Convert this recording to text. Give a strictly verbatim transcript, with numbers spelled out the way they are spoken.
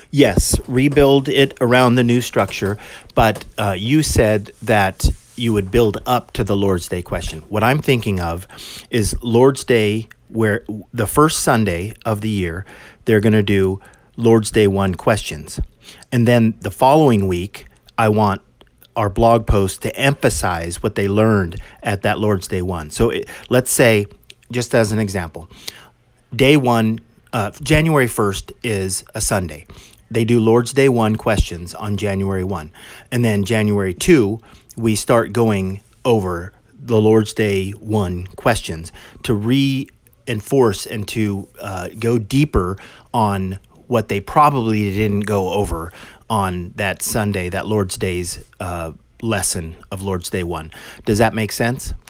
Yes, rebuild it around the new structure, but uh, you said that you would build up to the Lord's Day question. What I'm thinking of is Lord's Day, where the first Sunday of the year, they're going to do Lord's Day one questions. And then the following week, I want our blog post to emphasize what they learned at that Lord's Day one. So it, let's say, just as an example, day one, uh, January first is a Sunday. They do Lord's Day one questions on January first. And then January second, we start going over the Lord's Day one questions to reinforce and to uh, go deeper on what they probably didn't go over on that Sunday, that Lord's Day's uh, lesson of Lord's Day one. Does that make sense?